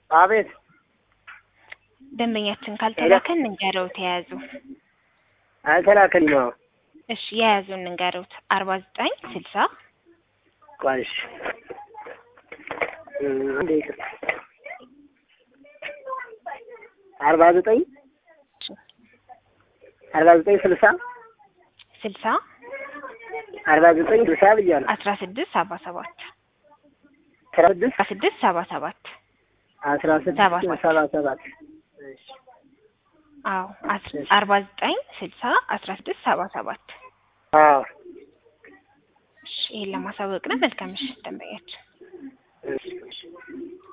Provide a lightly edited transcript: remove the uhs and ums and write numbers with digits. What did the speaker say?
አቤት ደንበኛችን ካልተላከን እንገረው ተያዙ አልተላከልኝ ነው እሺ ያያዙን እንገሩት 4960 ቋንሽ እንዴ 49 60 60 49 60 ብያለሁ 1677 1677 1677 እሺ አዎ 4960 1677 አዎ እሺ ለማሳወቅ ነው መልካም እሺ ደንበኛችን እሺ